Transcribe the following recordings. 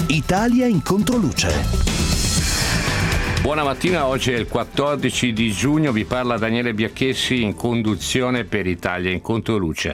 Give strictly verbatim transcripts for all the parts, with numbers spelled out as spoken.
Italia in controluce. Buona mattina, oggi è il quattordici di giugno, vi parla Daniele Biacchessi in conduzione per Italia in controluce.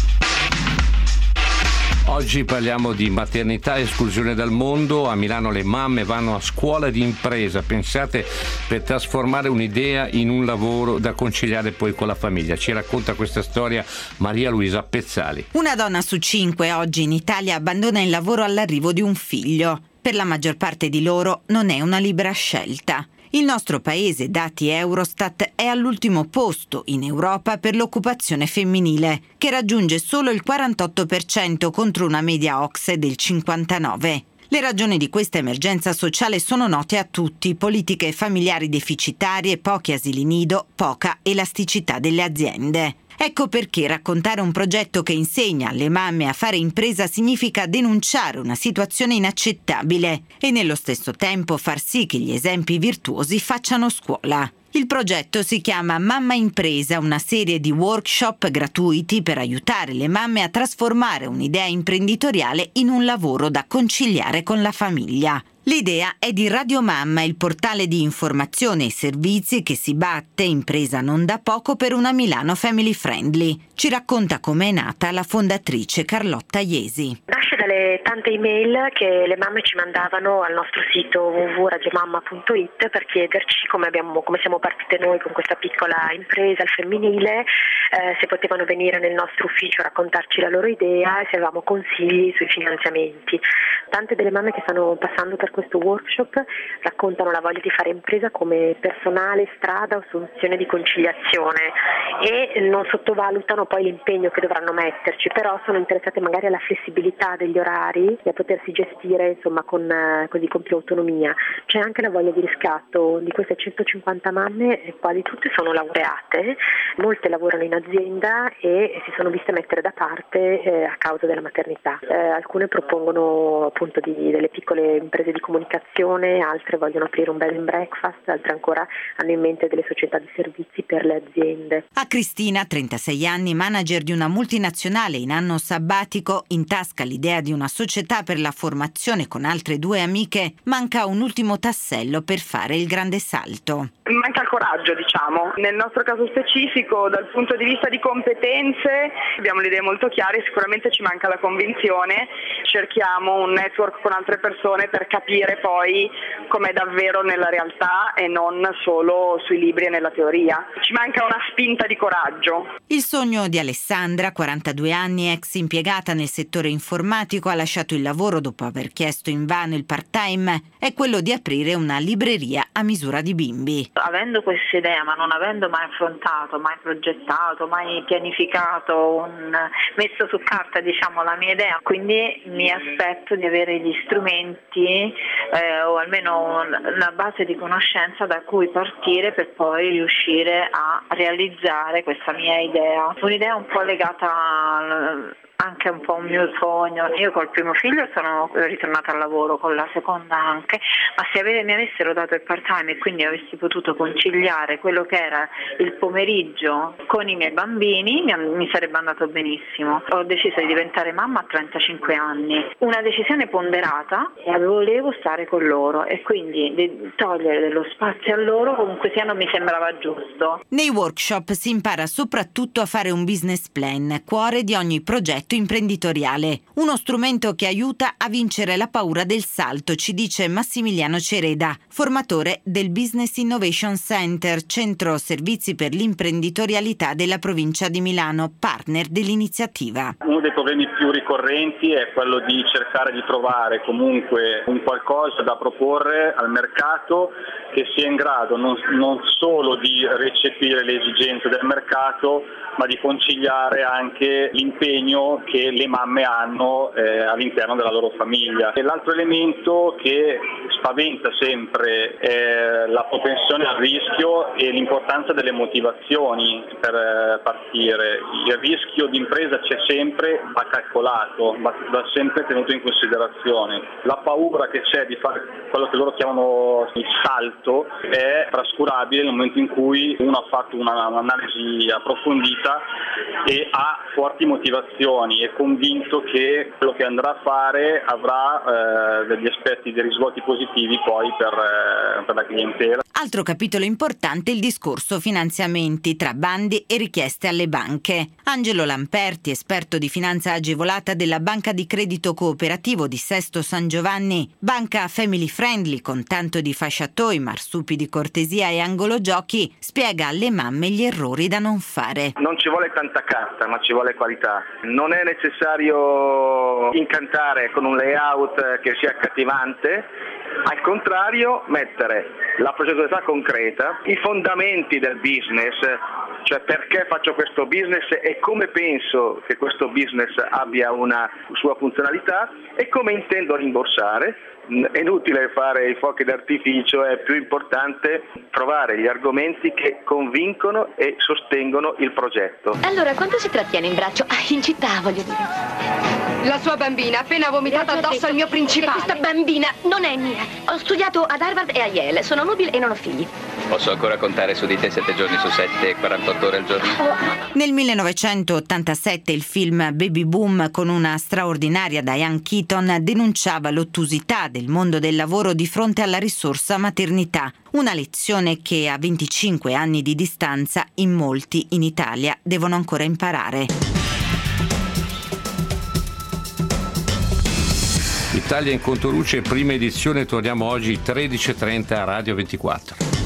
Oggi parliamo di maternità e esclusione dal mondo. A Milano le mamme vanno a scuola di impresa, pensate, per trasformare un'idea in un lavoro da conciliare poi con la famiglia. Ci racconta questa storia Maria Luisa Pezzali. Una donna su cinque oggi in Italia abbandona il lavoro all'arrivo di un figlio. Per la maggior parte di loro non è una libera scelta. Il nostro paese, dati Eurostat, è all'ultimo posto in Europa per l'occupazione femminile, che raggiunge solo il quarantotto per cento contro una media O C S E del cinquantanove per cento. Le ragioni di questa emergenza sociale sono note a tutti: politiche familiari deficitarie, pochi asili nido, poca elasticità delle aziende. Ecco perché raccontare un progetto che insegna alle mamme a fare impresa significa denunciare una situazione inaccettabile e nello stesso tempo far sì che gli esempi virtuosi facciano scuola. Il progetto si chiama Mamma Impresa, una serie di workshop gratuiti per aiutare le mamme a trasformare un'idea imprenditoriale in un lavoro da conciliare con la famiglia. L'idea è di Radio Mamma, il portale di informazione e servizi che si batte, impresa non da poco, per una Milano family friendly. Ci racconta com'è nata la fondatrice Carlotta Iesi. Nasce dalle tante email che le mamme ci mandavano al nostro sito w w w punto radiomamma punto i t per chiederci come, abbiamo, come siamo partite noi con questa piccola impresa al femminile, eh, se potevano venire nel nostro ufficio a raccontarci la loro idea e se avevamo consigli sui finanziamenti. Tante delle mamme che stanno passando per questo workshop raccontano la voglia di fare impresa come personale strada o soluzione di conciliazione e non sottovalutano poi l'impegno che dovranno metterci, però sono interessate magari alla flessibilità degli orari e a potersi gestire insomma con, così, con più autonomia. C'è anche la voglia di riscatto. Di queste centocinquanta mamme, quasi tutte sono laureate, molte lavorano in azienda e si sono viste mettere da parte eh, a causa della maternità. Eh, alcune propongono appunto di, delle piccole imprese di comunicazione, altre vogliono aprire un bed and breakfast, altre ancora hanno in mente delle società di servizi per le aziende. A Cristina, trentasei anni, manager di una multinazionale in anno sabbatico, in tasca l'idea di una società per la formazione con altre due amiche, manca un ultimo tassello per fare il grande salto. Manca il coraggio, diciamo. Nel nostro caso specifico, dal punto di vista di competenze, abbiamo le idee molto chiare, sicuramente ci manca la convinzione. Cerchiamo un network con altre persone per capire poi com'è davvero nella realtà e non solo sui libri e nella teoria. Ci manca una spinta di coraggio. Il sogno di Alessandra, quarantadue anni, ex impiegata nel settore informatico, ha lasciato il lavoro dopo aver chiesto invano il part-time, è quello di aprire una libreria a misura di bimbi. Avendo questa idea, ma non avendo mai affrontato, mai progettato, mai pianificato, un, messo su carta diciamo la mia idea, quindi mi aspetto di avere gli strumenti eh, o almeno una base di conoscenza da cui partire per poi riuscire a realizzare questa mia idea. Un'idea un po' legata al anche un po' un mio sogno. Io col primo figlio sono ritornata al lavoro, con la seconda anche, ma se ave- mi avessero dato il part-time e quindi avessi potuto conciliare quello che era il pomeriggio con i miei bambini, mi, mi sarebbe andato benissimo. Ho deciso di diventare mamma a trentacinque anni, una decisione ponderata, e volevo stare con loro e quindi di togliere dello spazio a loro comunque sia non mi sembrava giusto. Nei workshop si impara soprattutto a fare un business plan, cuore di ogni progetto imprenditoriale, uno strumento che aiuta a vincere la paura del salto, ci dice Massimiliano Cereda, formatore del Business Innovation Center, centro servizi per l'imprenditorialità della provincia di Milano, partner dell'iniziativa. Uno dei problemi più ricorrenti è quello di cercare di trovare comunque un qualcosa da proporre al mercato che sia in grado non, non solo di recepire le esigenze del mercato, ma di conciliare anche l'impegno che le mamme hanno eh, all'interno della loro famiglia. E l'altro elemento che spaventa sempre è la propensione al rischio e l'importanza delle motivazioni per eh, partire. Il rischio di impresa c'è sempre, va calcolato, va, va sempre tenuto in considerazione. La paura che c'è di fare quello che loro chiamano il salto è trascurabile nel momento in cui uno ha fatto una, un'analisi approfondita e ha forti motivazioni. giovani, è convinto che quello che andrà a fare avrà eh, degli aspetti, dei risvolti positivi poi per, eh, per la clientela. Altro capitolo importante è il discorso finanziamenti tra bandi e richieste alle banche. Angelo Lamperti, esperto di finanza agevolata della Banca di Credito Cooperativo di Sesto San Giovanni, banca family friendly con tanto di fasciatoi, marsupi di cortesia e angolo giochi, spiega alle mamme gli errori da non fare. Non ci vuole tanta carta, ma ci vuole qualità. Non è necessario incantare con un layout che sia accattivante, al contrario mettere la proceduralità concreta, i fondamenti del business, cioè perché faccio questo business e come penso che questo business abbia una sua funzionalità e come intendo rimborsare. È inutile fare i fuochi d'artificio, è più importante trovare gli argomenti che convincono e sostengono il progetto. Allora, quanto si trattiene in braccio? Ah, in città, voglio dire. La sua bambina ha appena vomitato addosso al mio principale. Questa bambina non è mia. Ho studiato ad Harvard e a Yale. Sono nubile e non ho figli. Posso ancora contare su di te sette giorni su sette e quarantotto ore al giorno? Nel millenovecentottantasette il film Baby Boom con una straordinaria Diane Keaton denunciava l'ottusità del mondo del lavoro di fronte alla risorsa maternità. Una lezione che a venticinque anni di distanza in molti in Italia devono ancora imparare. Italia in Controluce, prima edizione, torniamo oggi tredici e trenta a Radio ventiquattro.